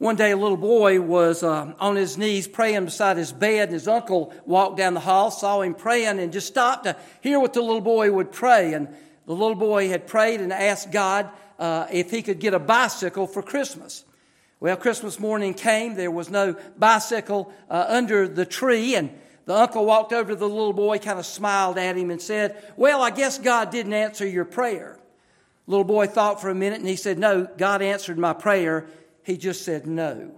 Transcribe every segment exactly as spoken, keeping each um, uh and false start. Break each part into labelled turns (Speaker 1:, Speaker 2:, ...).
Speaker 1: One day a little boy was uh, on his knees praying beside his bed, and his uncle walked down the hall, saw him praying, and just stopped to hear what the little boy would pray. And the little boy had prayed and asked God uh, if he could get a bicycle for Christmas. Well, Christmas morning came. There was no bicycle uh, under the tree, and the uncle walked over to the little boy, kind of smiled at him and said, "Well, I guess God didn't answer your prayer." The little boy thought for a minute, and he said, "No, God answered my prayer. He just said no."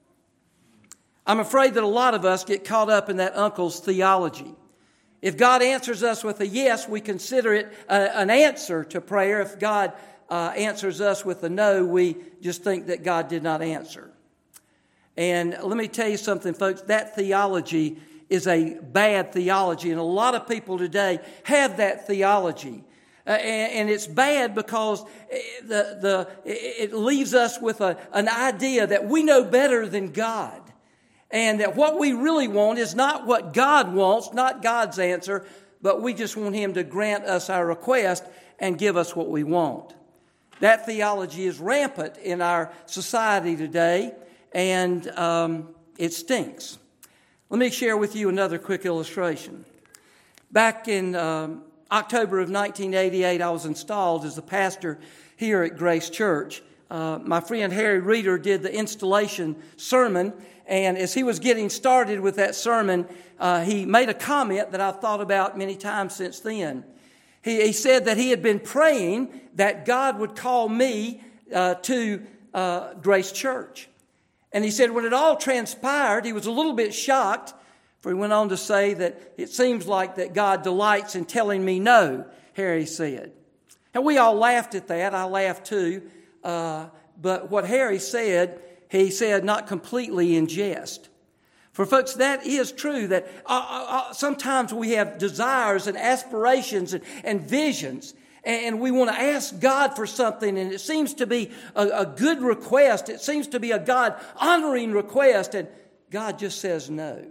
Speaker 1: I'm afraid that a lot of us get caught up in that uncle's theology. If God answers us with a yes, we consider it a, an answer to prayer. If God uh, answers us with a no, we just think that God did not answer. And let me tell you something, folks, that theology is a bad theology. And a lot of people today have that theology. Uh, and, and it's bad because the, the, it leaves us with a, an idea that we know better than God. And that what we really want is not what God wants, not God's answer, but we just want Him to grant us our request and give us what we want. That theology is rampant in our society today, and um, it stinks. Let me share with you another quick illustration. Back in um, October of nineteen eighty-eight, I was installed as the pastor here at Grace Church. Uh, my friend Harry Reeder did the installation sermon, and as he was getting started with that sermon, uh, he made a comment that I've thought about many times since then. He, he said that he had been praying that God would call me uh, to uh, Grace Church. And he said when it all transpired, he was a little bit shocked, for he went on to say that it seems like that God delights in telling me no, Harry said. And we all laughed at that. I laughed too. Uh, but what Harry said, he said not completely in jest. For folks, that is true, that uh, uh, sometimes we have desires and aspirations and, and visions, and we want to ask God for something, and it seems to be a, a good request. It seems to be a God-honoring request, and God just says no.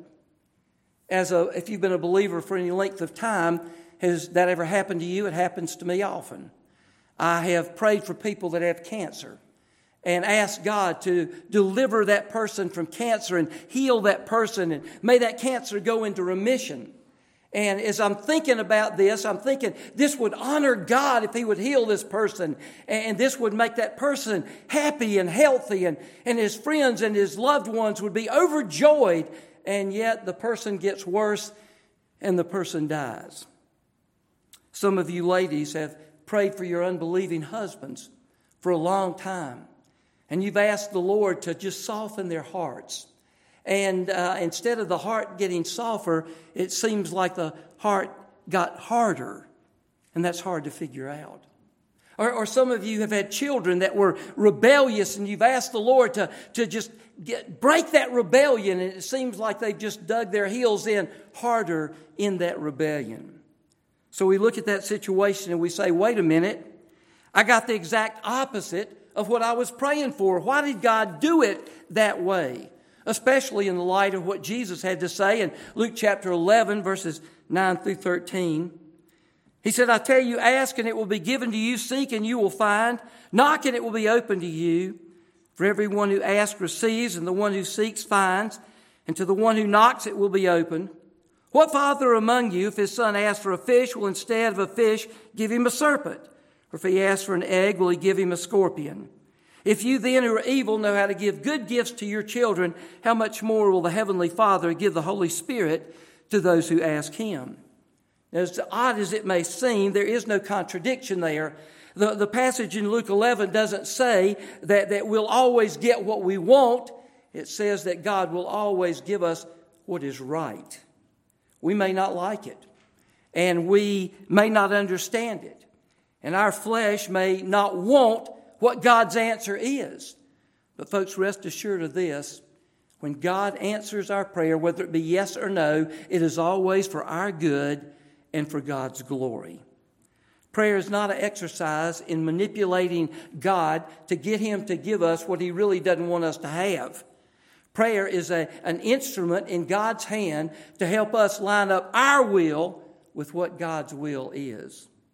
Speaker 1: As a, if you've been a believer for any length of time, has that ever happened to you? It happens to me often. I have prayed for people that have cancer and asked God to deliver that person from cancer and heal that person, and may that cancer go into remission. And as I'm thinking about this, I'm thinking this would honor God if He would heal this person. And this would make that person happy and healthy. And, and his friends and his loved ones would be overjoyed. And yet the person gets worse and the person dies. Some of you ladies have prayed for your unbelieving husbands for a long time. And you've asked the Lord to just soften their hearts. And uh, instead of the heart getting softer, it seems like the heart got harder. And that's hard to figure out. Or, or some of you have had children that were rebellious, and you've asked the Lord to, to just get, break that rebellion. And it seems like they've just dug their heels in harder in that rebellion. So we look at that situation and we say, wait a minute, I got the exact opposite of what I was praying for. Why did God do it that way? Especially in the light of what Jesus had to say in Luke chapter eleven, verses nine through thirteen. He said, I tell you, ask and it will be given to you, seek and you will find, knock and it will be open to you. For everyone who asks receives, and the one who seeks finds, and to the one who knocks it will be open. What father among you, if his son asks for a fish, will instead of a fish give him a serpent? Or if he asks for an egg, will he give him a scorpion? If you then who are evil know how to give good gifts to your children, how much more will the Heavenly Father give the Holy Spirit to those who ask Him? As odd as it may seem, there is no contradiction there. The, the passage in Luke eleven doesn't say that, that we'll always get what we want. It says that God will always give us what is right. We may not like it, and we may not understand it, and our flesh may not want what God's answer is. But folks, rest assured of this. When God answers our prayer, whether it be yes or no, it is always for our good and for God's glory. Prayer is not an exercise in manipulating God to get Him to give us what He really doesn't want us to have. Prayer is a, an instrument in God's hand to help us line up our will with what God's will is.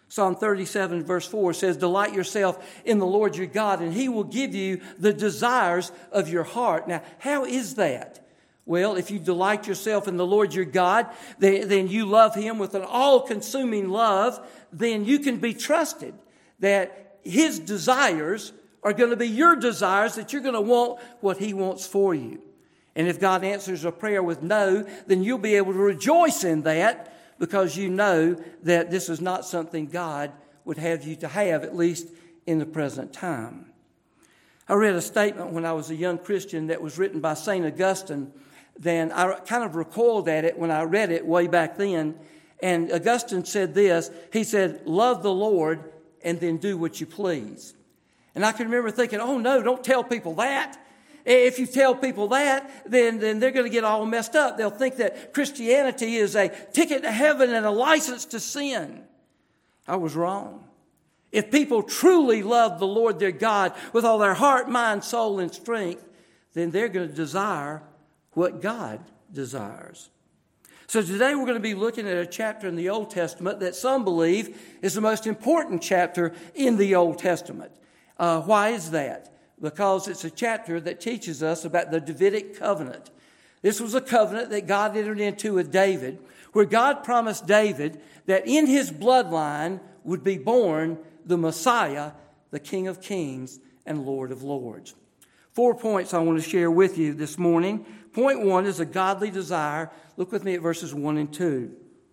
Speaker 1: Psalm thirty-seven verse four says, delight yourself in the Lord your God, and He will give you the desires of your heart. Now, how is that? Well, if you delight yourself in the Lord your God, then, then you love Him with an all-consuming love, then you can be trusted that His desires are going to be your desires, that you're going to want what He wants for you. And if God answers a prayer with no, then you'll be able to rejoice in that, because you know that this is not something God would have you to have, at least in the present time. I read a statement when I was a young Christian that was written by Saint Augustine. Then I kind of recoiled at it when I read it way back then. And Augustine said this. He said, love the Lord and then do what you please. And I can remember thinking, oh no, don't tell people that. If you tell people that, then, then they're going to get all messed up. They'll think that Christianity is a ticket to heaven and a license to sin. I was wrong. If people truly love the Lord their God with all their heart, mind, soul, and strength, then they're going to desire what God desires. So today we're going to be looking at a chapter in the Old Testament that some believe is the most important chapter in the Old Testament. Uh, why is that? Because it's a chapter that teaches us about the Davidic covenant. This was a covenant that God entered into with David, where God promised David that in his bloodline would be born the Messiah, the King of Kings and Lord of Lords. Four points I want to share with you this morning. Point one is a godly desire. Look with me at verses one and two.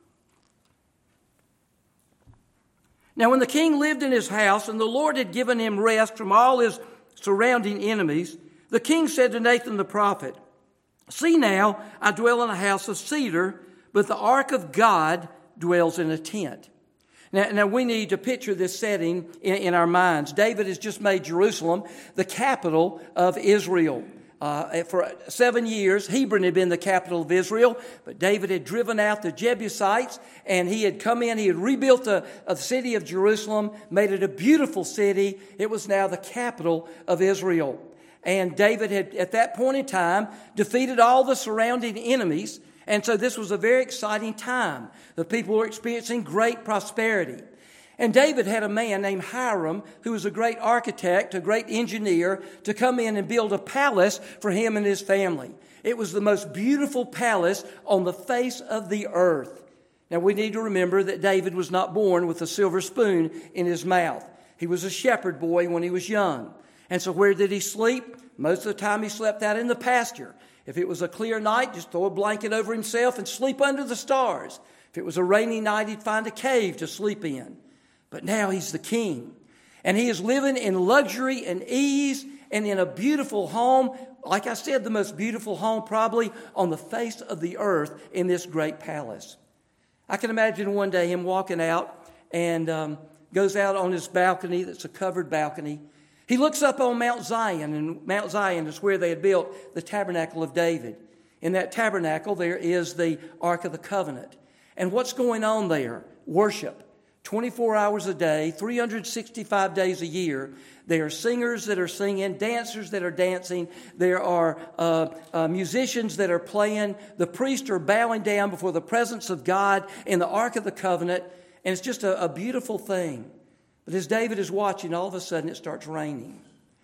Speaker 1: Now, when the king lived in his house and the Lord had given him rest from all his surrounding enemies, the king said to Nathan the prophet, see now, I dwell in a house of cedar, but the ark of God dwells in a tent. Now, now we need to picture this setting in, in our minds. David has just made Jerusalem the capital of Israel. Uh, for seven years, Hebron had been the capital of Israel, but David had driven out the Jebusites, and he had come in, he had rebuilt the, the city of Jerusalem, made it a beautiful city. It was now the capital of Israel. And David had, at that point in time, defeated all the surrounding enemies, and so this was a very exciting time. The people were experiencing great prosperity. And David had a man named Hiram, who was a great architect, a great engineer, to come in and build a palace for him and his family. It was the most beautiful palace on the face of the earth. Now, we need to remember that David was not born with a silver spoon in his mouth. He was a shepherd boy when he was young. And so where did he sleep? Most of the time he slept out in the pasture. If it was a clear night, just throw a blanket over himself and sleep under the stars. If it was a rainy night, he'd find a cave to sleep in. But now he's the king, and he is living in luxury and ease and in a beautiful home. Like I said, the most beautiful home probably on the face of the earth in this great palace. I can imagine one day him walking out and um, goes out on his balcony that's a covered balcony. He looks up on Mount Zion, and Mount Zion is where they had built the tabernacle of David. In that tabernacle there is the Ark of the Covenant. And what's going on there? Worship. twenty-four hours a day, three hundred sixty-five days a year. There are singers that are singing, dancers that are dancing. There are uh, uh, musicians that are playing. The priests are bowing down before the presence of God in the Ark of the Covenant. And it's just a, a beautiful thing. But as David is watching, all of a sudden it starts raining.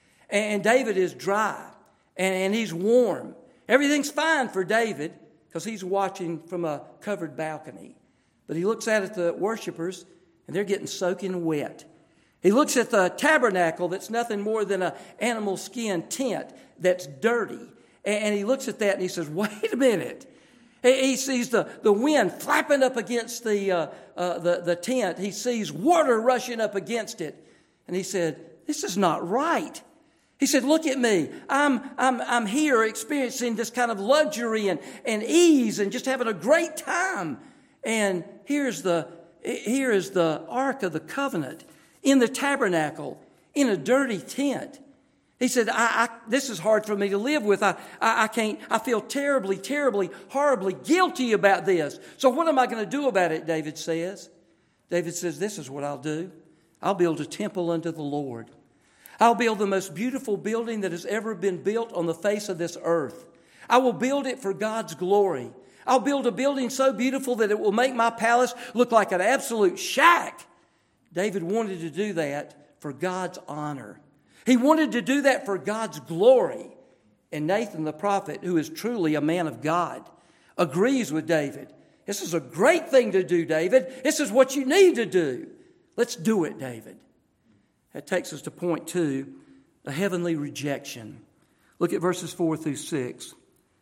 Speaker 1: And David is dry and, and he's warm. Everything's fine for David because he's watching from a covered balcony. But he looks out at the worshipers, and they're getting soaking wet. He looks at the tabernacle that's nothing more than an animal skin tent that's dirty. And he looks at that and he says, wait a minute. He sees the, the wind flapping up against the, uh, uh, the, the tent. He sees water rushing up against it. And he said, this is not right. He said, look at me. I'm, I'm, I'm here experiencing this kind of luxury and, and ease and just having a great time. And here's the Here is the Ark of the Covenant in the tabernacle in a dirty tent. He said, I, I, this is hard for me to live with. I, I, I can't, I feel terribly, terribly, horribly guilty about this. So what am I going to do about it, David says? David says, this is what I'll do. I'll build a temple unto the Lord. I'll build the most beautiful building that has ever been built on the face of this earth. I will build it for God's glory. I'll build a building so beautiful that it will make my palace look like an absolute shack. David wanted to do that for God's honor. He wanted to do that for God's glory. And Nathan the prophet, who is truly a man of God, agrees with David. This is a great thing to do, David. This is what you need to do. Let's do it, David. That takes us to point two, a heavenly rejection. Look at verses four through six.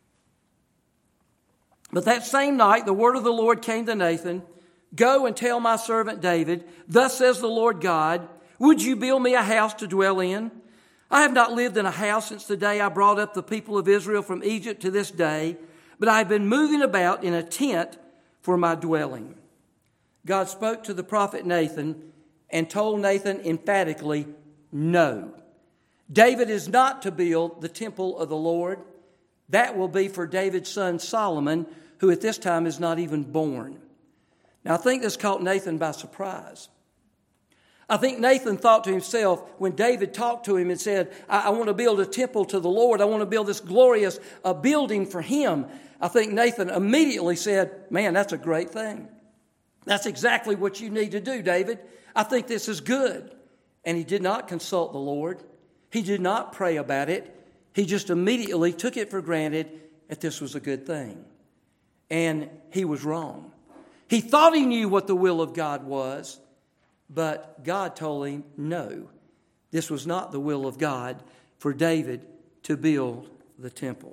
Speaker 1: But that same night, the word of the Lord came to Nathan. Go and tell my servant David, thus says the Lord God, would you build me a house to dwell in? I have not lived in a house since the day I brought up the people of Israel from Egypt to this day, but I have been moving about in a tent for my dwelling. God spoke to the prophet Nathan and told Nathan emphatically, no. David is not to build the temple of the Lord. That will be for David's son Solomon, who at this time is not even born. Now, I think this caught Nathan by surprise. I think Nathan thought to himself when David talked to him and said, I, I want to build a temple to the Lord. I want to build this glorious uh, building for him. I think Nathan immediately said, man, that's a great thing. That's exactly what you need to do, David. I think this is good. And he did not consult the Lord. He did not pray about it. He just immediately took it for granted that this was a good thing. And he was wrong. He thought he knew what the will of God was, but God told him, no, this was not the will of God for David to build the temple.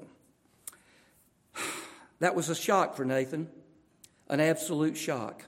Speaker 1: That was a shock for Nathan, an absolute shock.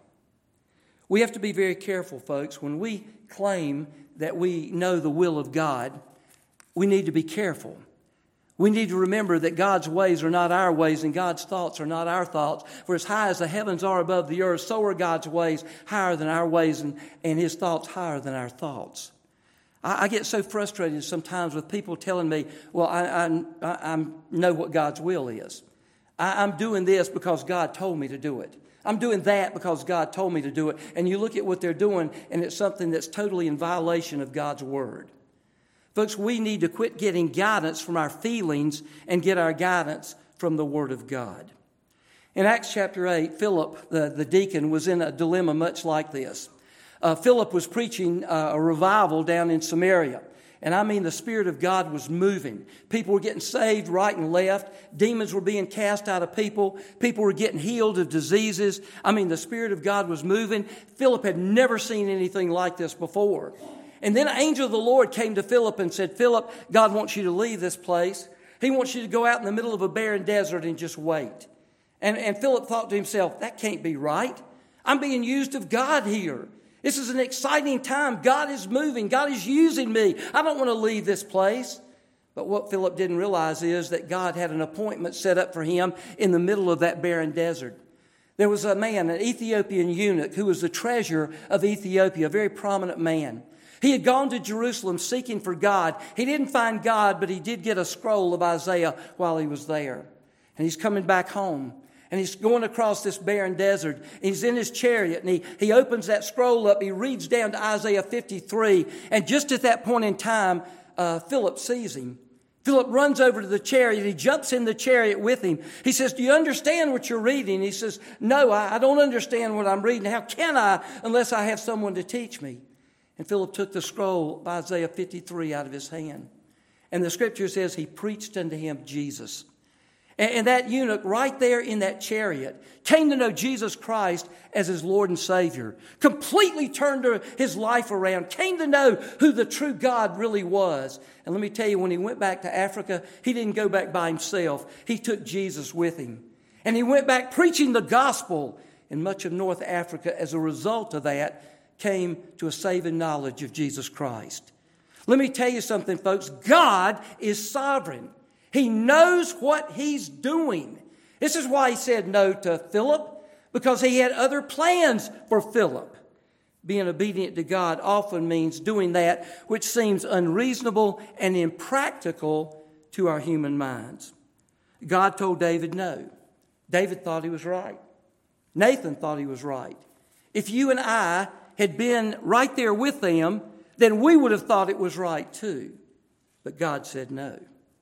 Speaker 1: We have to be very careful, folks. When we claim that we know the will of God, we need to be careful. We need to remember that God's ways are not our ways and God's thoughts are not our thoughts. For as high as the heavens are above the earth, so are God's ways higher than our ways and, and His thoughts higher than our thoughts. I, I get so frustrated sometimes with people telling me, well, I, I, I, I know what God's will is. I, I'm doing this because God told me to do it. I'm doing that because God told me to do it. And you look at what they're doing and it's something that's totally in violation of God's word. Folks, we need to quit getting guidance from our feelings and get our guidance from the Word of God. In Acts chapter eight, Philip, the, the deacon, was in a dilemma much like this. Uh, Philip was preaching uh, a revival down in Samaria. And I mean, the Spirit of God was moving. People were getting saved right and left. Demons were being cast out of people. People were getting healed of diseases. I mean, the Spirit of God was moving. Philip had never seen anything like this before. And then an angel of the Lord came to Philip and said, Philip, God wants you to leave this place. He wants you to go out in the middle of a barren desert and just wait. And, and Philip thought to himself, that can't be right. I'm being used of God here. This is an exciting time. God is moving. God is using me. I don't want to leave this place. But what Philip didn't realize is that God had an appointment set up for him in the middle of that barren desert. There was a man, an Ethiopian eunuch, who was the treasurer of Ethiopia, a very prominent man. He had gone to Jerusalem seeking for God. He didn't find God, but he did get a scroll of Isaiah while he was there. And he's coming back home. And he's going across this barren desert. He's in his chariot and he, he opens that scroll up. He reads down to Isaiah fifty-three. And just at that point in time, uh, Philip sees him. Philip runs over to the chariot. He jumps in the chariot with him. He says, do you understand what you're reading? He says, no, I, I don't understand what I'm reading. How can I unless I have someone to teach me? And Philip took the scroll of Isaiah fifty-three out of his hand. And the scripture says he preached unto him Jesus. And, and that eunuch right there in that chariot came to know Jesus Christ as his Lord and Savior. Completely turned his life around. Came to know who the true God really was. And let me tell you, when he went back to Africa, he didn't go back by himself. He took Jesus with him. And he went back preaching the gospel in much of North Africa. As a result of that, came to a saving knowledge of Jesus Christ. Let me tell you something, folks. God is sovereign. He knows what He's doing. This is why He said no to Philip, because He had other plans for Philip. Being obedient to God often means doing that which seems unreasonable and impractical to our human minds. God told David no. David thought he was right. Nathan thought he was right. If you and I had been right there with them, then we would have thought it was right too. But God said no.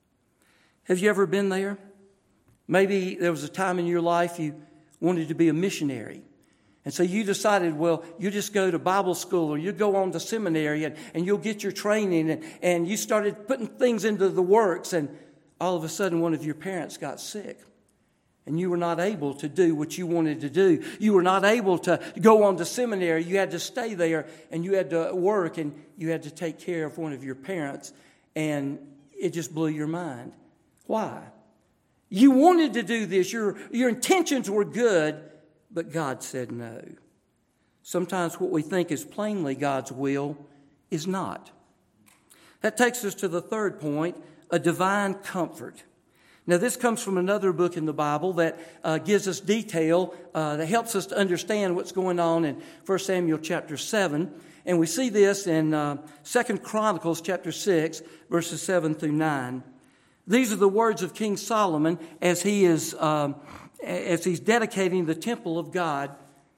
Speaker 1: Have you ever been there? Maybe there was a time in your life you wanted to be a missionary. And so you decided, well, you just go to Bible school or you go on to seminary and, and you'll get your training. And, and you started putting things into the works. And all of a sudden, one of your parents got sick. And you were not able to do what you wanted to do. You were not able to go on to seminary. You had to stay there and you had to work and you had to take care of one of your parents. And it just blew your mind. Why? You wanted to do this. Your, your intentions were good, but God said no. Sometimes what we think is plainly God's will is not. That takes us to the third point, a divine comfort. Now, this comes from another book in the Bible that uh, gives us detail, uh, that helps us to understand what's going on in First Samuel chapter seven. And we see this in uh, Second Chronicles chapter six, verses seven through nine. These are the words of King Solomon as he is um, as he's dedicating the temple of God.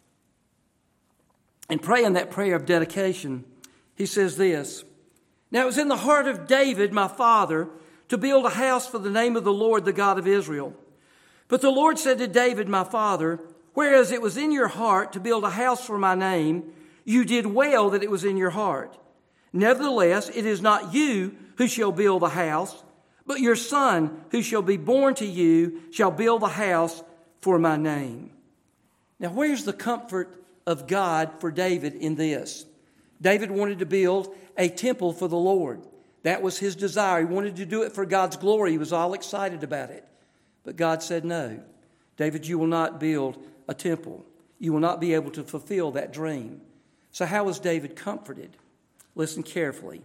Speaker 1: And praying that prayer of dedication, he says this, "Now it was in the heart of David, my father, to build a house for the name of the Lord, the God of Israel. But the Lord said to David, my father, whereas it was in your heart to build a house for my name, you did well that it was in your heart. Nevertheless, it is not you who shall build the house, but your son who shall be born to you shall build the house for my name." Now, where's the comfort of God for David in this? David wanted to build a temple for the Lord. That was his desire. He wanted to do it for God's glory. He was all excited about it. But God said, no. David, you will not build a temple. You will not be able to fulfill that dream. So how was David comforted? Listen carefully.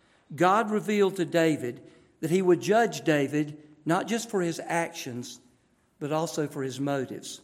Speaker 1: God revealed to David that he would judge David not just for his actions, but also for his motives.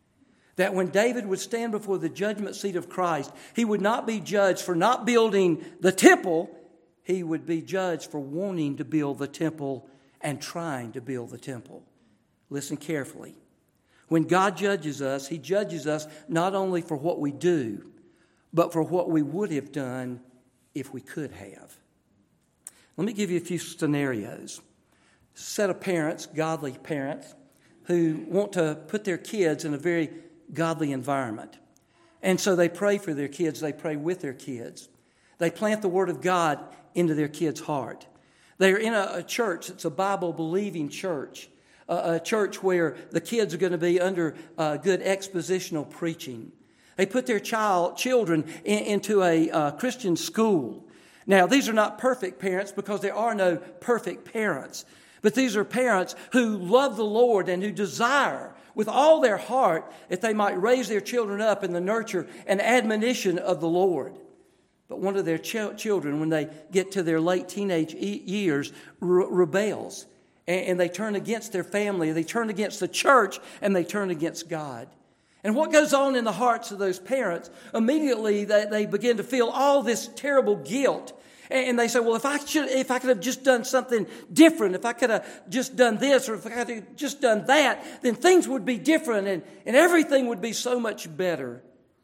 Speaker 1: That when David would stand before the judgment seat of Christ, he would not be judged for not building the temple. He would be judged for wanting to build the temple and trying to build the temple. Listen carefully. When God judges us, he judges us not only for what we do, but for what we would have done if we could have. Let me give you a few scenarios. A set of parents, godly parents, who want to put their kids in a very godly environment. And so they pray for their kids. They pray with their kids. They plant the Word of God into their kids' heart. They're in a, a church. It's a Bible-believing church. A, a church where the kids are going to be under uh, good expositional preaching. They put their child children in, into a uh, Christian school. Now, these are not perfect parents because there are no perfect parents. But these are parents who love the Lord and who desire with all their heart that they might raise their children up in the nurture and admonition of the Lord. But one of their ch- children, when they get to their late teenage e- years, re- rebels. And, and they turn against their family. They turn against the church and they turn against God. And what goes on in the hearts of those parents? Immediately they, they begin to feel all this terrible guilt. And they say, well, if I should, if I could have just done something different, if I could have just done this, or if I could have just done that, then things would be different and, and everything would be so much better.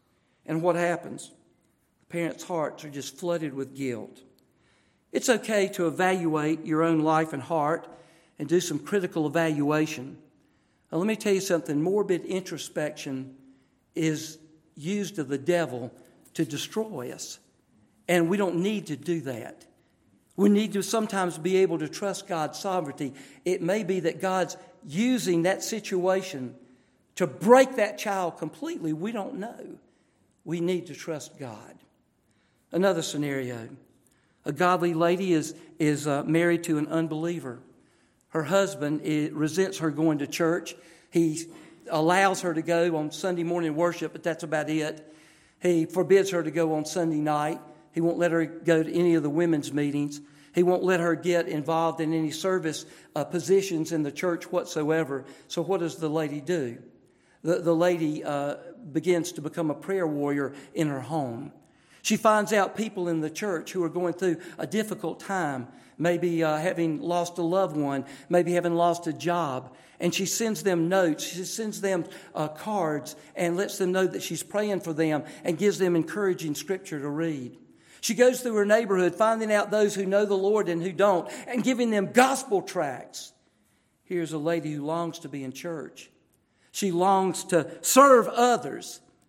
Speaker 1: And what happens? Parents' hearts are just flooded with guilt. It's okay to evaluate your own life and heart and do some critical evaluation. Now, let me tell you something. Morbid introspection is used of the devil to destroy us. And we don't need to do that. We need to sometimes be able to trust God's sovereignty. It may be that God's using that situation to break that child completely. We don't know. We need to trust God. Another scenario. A godly lady is, is uh, married to an unbeliever. Her husband is, resents her going to church. He allows her to go on Sunday morning worship, but that's about it. He forbids her to go on Sunday night. He won't let her go to any of the women's meetings. He won't let her get involved in any service uh, positions in the church whatsoever. So what does the lady do? The, the lady uh, begins to become a prayer warrior in her home. She finds out people in the church who are going through a difficult time, maybe uh, having lost a loved one, maybe having lost a job. And she sends them notes, she sends them uh, cards and lets them know that she's praying for them and gives them encouraging scripture to read. She goes through her neighborhood, finding out those who know the Lord and who don't, and giving them gospel tracts. Here's a lady who longs to be in church. She longs to serve others,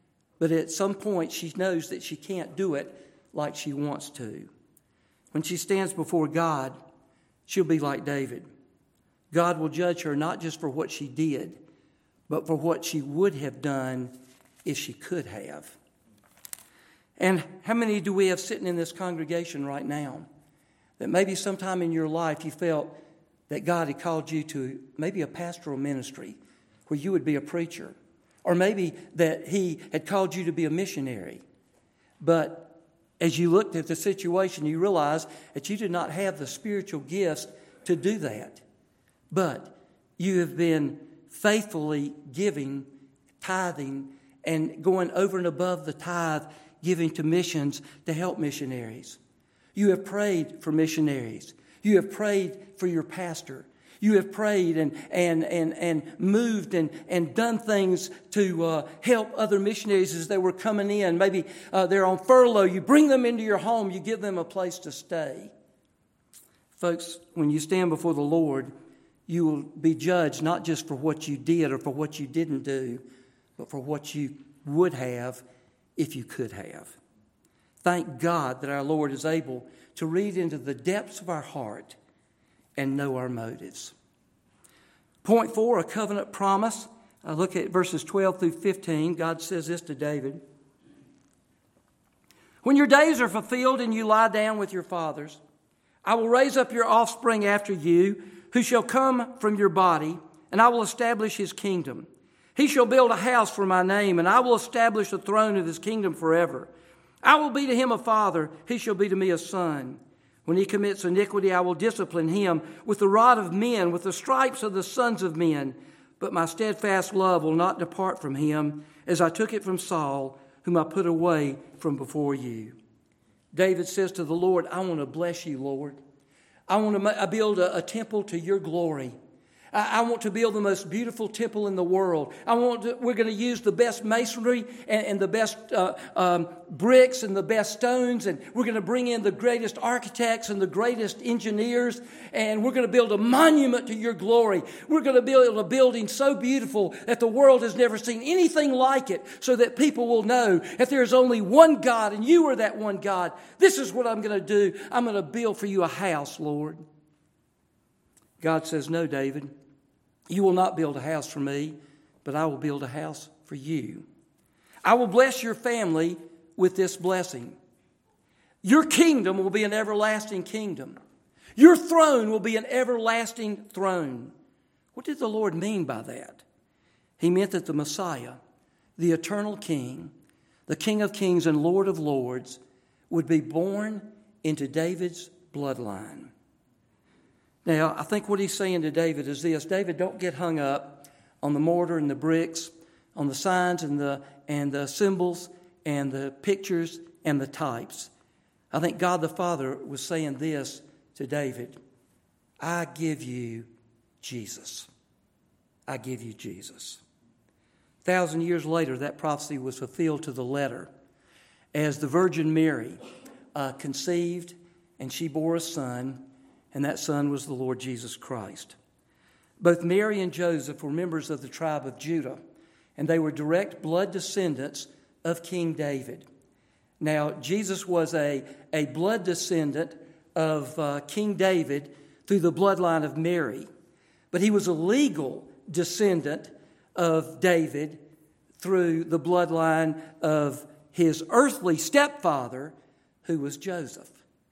Speaker 1: but at some point she knows that she can't do it like she wants to. When she stands before God, she'll be like David. God will judge her not just for what she did, but for what she would have done if she could have. And how many do we have sitting in this congregation right now that maybe sometime in your life you felt that God had called you to maybe a pastoral ministry where you would be a preacher, or maybe that He had called you to be a missionary, but as you looked at the situation, you realized that you did not have the spiritual gifts to do that. But you have been faithfully giving, tithing, and going over and above the tithe, giving to missions to help missionaries. You have prayed for missionaries. You have prayed for your pastor. You have prayed and and and and moved and, and done things to uh, help other missionaries as they were coming in. Maybe uh, they're on furlough. You bring them into your home. You give them a place to stay. Folks, when you stand before the Lord, you will be judged not just for what you did or for what you didn't do, but for what you would have if you could have. Thank God that our Lord is able to read into the depths of our heart and know our motives. Point four, a covenant promise. I look at verses twelve through fifteen. God says this to David. When your days are fulfilled and you lie down with your fathers, I will raise up your offspring after you, who shall come from your body, and I will establish his kingdom. He shall build a house for my name, and I will establish the throne of his kingdom forever. I will be to him a father, he shall be to me a son. When he commits iniquity, I will discipline him with the rod of men, with the stripes of the sons of men. But my steadfast love will not depart from him, as I took it from Saul, whom I put away from before you. David says to the Lord, I want to bless you, Lord. I want to build a, a temple to your glory. I, I want to build the most beautiful temple in the world. I want to, we're going to use the best masonry and, and the best uh, um, bricks and the best stones, and we're going to bring in the greatest architects and the greatest engineers, and we're going to build a monument to your glory. We're going to build a building so beautiful that the world has never seen anything like it, so that people will know that there's only one God and you are that one God. This is what I'm going to do. I'm going to build for you a house, Lord. God says, no, David, you will not build a house for me, but I will build a house for you. I will bless your family with this blessing. Your kingdom will be an everlasting kingdom. Your throne will be an everlasting throne. What did the Lord mean by that? He meant that the Messiah, the eternal King, the King of kings and Lord of lords, would be born into David's bloodline. Now, I think what he's saying to David is this. David, don't get hung up on the mortar and the bricks, on the signs and the and the symbols and the pictures and the types. I think God the Father was saying this to David. I give you Jesus. I give you Jesus. A thousand years later, that prophecy was fulfilled to the letter as the Virgin Mary uh, conceived and she bore a son, and that son was the Lord Jesus Christ. Both Mary and Joseph were members of the tribe of Judah, and they were direct blood descendants of King David. Now, Jesus was a, a blood descendant of uh, King David through the bloodline of Mary, but he was a legal descendant of David through the bloodline of his earthly stepfather, who was Joseph.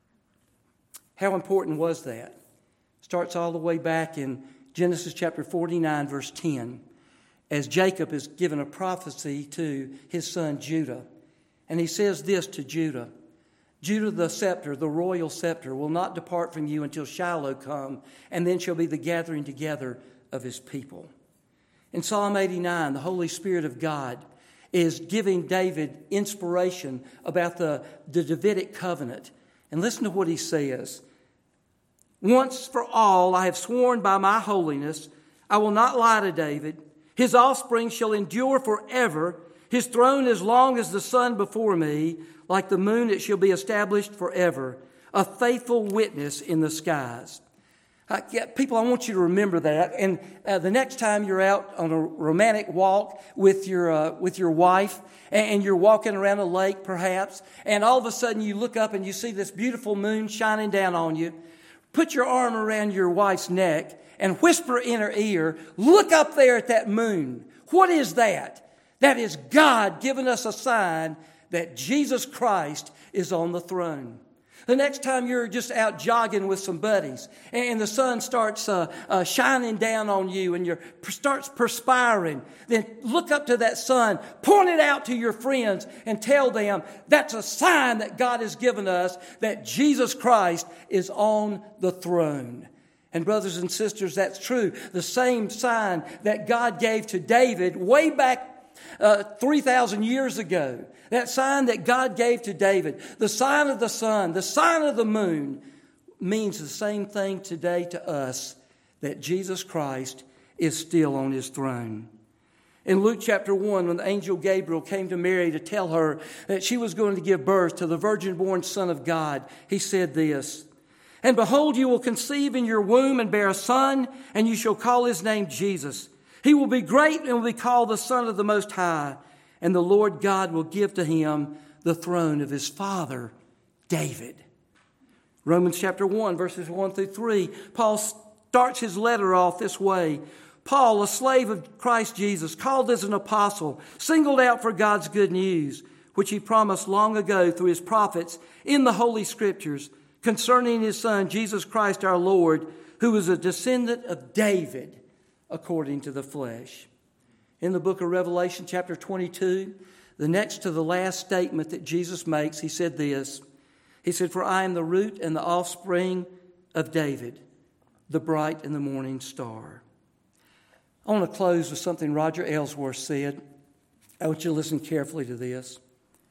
Speaker 1: How important was that? Starts all the way back in Genesis chapter forty-nine, verse ten, as Jacob is given a prophecy to his son Judah. And he says this to Judah, Judah the scepter, the royal scepter, will not depart from you until Shiloh come, and then shall be the gathering together of his people. In Psalm eighty-nine, the Holy Spirit of God is giving David inspiration about the, the Davidic covenant. And listen to what he says. Once for all I have sworn by my holiness, I will not lie to David. His offspring shall endure forever. His throne as long as the sun before me. Like the moon it shall be established forever. A faithful witness in the skies. I, yeah, people, I want you to remember that. And uh, the next time you're out on a romantic walk with your uh, with your wife, and, and you're walking around a lake, perhaps, and all of a sudden you look up and you see this beautiful moon shining down on you, put your arm around your wife's neck and whisper in her ear, "Look up there at that moon. What is that?" That is God giving us a sign that Jesus Christ is on the throne. The next time you're just out jogging with some buddies and the sun starts uh, uh, shining down on you and you starts perspiring, then look up to that sun, point it out to your friends and tell them that's a sign that God has given us that Jesus Christ is on the throne. And brothers and sisters, that's true. The same sign that God gave to David way back uh, three thousand years ago. That sign that God gave to David, the sign of the sun, the sign of the moon, means the same thing today to us, that Jesus Christ is still on his throne. In Luke chapter one, when the angel Gabriel came to Mary to tell her that she was going to give birth to the virgin-born Son of God, he said this, "And behold, you will conceive in your womb and bear a son, and you shall call his name Jesus. He will be great and will be called the Son of the Most High. And the Lord God will give to him the throne of his father, David." Romans chapter one, verses one through three, Paul starts his letter off this way. "Paul, a slave of Christ Jesus, called as an apostle, singled out for God's good news, which he promised long ago through his prophets in the Holy Scriptures, concerning his Son, Jesus Christ our Lord, who is a descendant of David according to the flesh." In the book of Revelation, chapter twenty-two, the next to the last statement that Jesus makes, he said this. He said, "For I am the root and the offspring of David, the bright and the morning star." I want to close with something Roger Ellsworth said. I want you to listen carefully to this.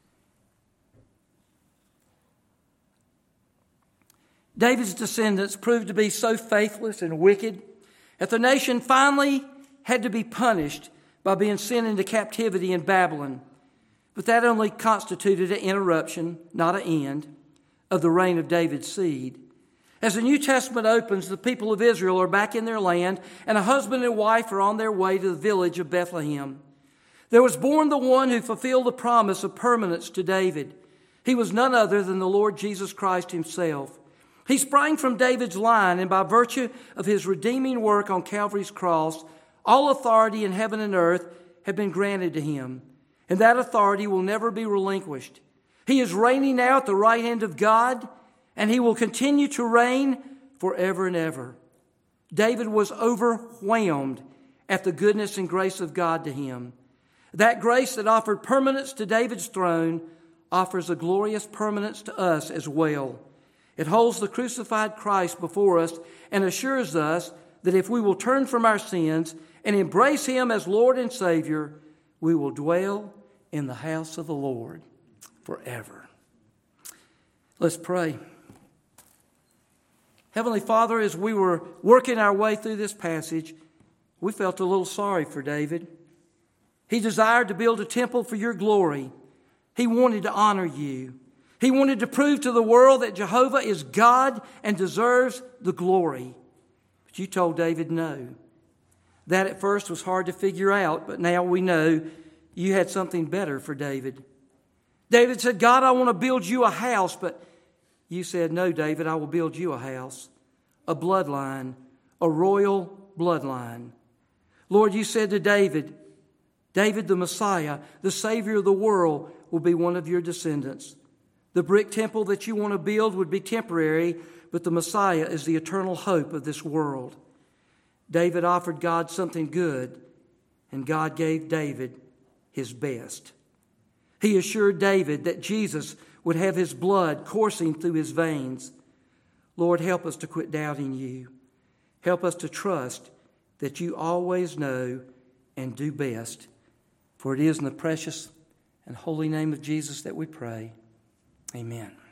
Speaker 1: David's descendants proved to be so faithless and wicked that the nation finally had to be punished by being sent into captivity in Babylon. But that only constituted an interruption, not an end, of the reign of David's seed. As the New Testament opens, the people of Israel are back in their land, and a husband and wife are on their way to the village of Bethlehem. There was born the one who fulfilled the promise of permanence to David. He was none other than the Lord Jesus Christ himself. He sprang from David's line, and by virtue of his redeeming work on Calvary's cross, all authority in heaven and earth have been granted to him, and that authority will never be relinquished. He is reigning now at the right hand of God, and he will continue to reign forever and ever. David was overwhelmed at the goodness and grace of God to him. That grace that offered permanence to David's throne offers a glorious permanence to us as well. It holds the crucified Christ before us and assures us that if we will turn from our sins and embrace him as Lord and Savior, we will dwell in the house of the Lord forever. Let's pray. Heavenly Father, as we were working our way through this passage, we felt a little sorry for David. He desired to build a temple for your glory. He wanted to honor you. He wanted to prove to the world that Jehovah is God and deserves the glory. But you told David no. That at first was hard to figure out, but now we know you had something better for David. David said, "God, I want to build you a house," but you said, "No, David, I will build you a house, a bloodline, a royal bloodline." Lord, you said to David, David the Messiah, the Savior of the world, will be one of your descendants. The brick temple that you want to build would be temporary, but the Messiah is the eternal hope of this world. David offered God something good, and God gave David his best. He assured David that Jesus would have his blood coursing through his veins. Lord, help us to quit doubting you. Help us to trust that you always know and do best. For it is in the precious and holy name of Jesus that we pray. Amen.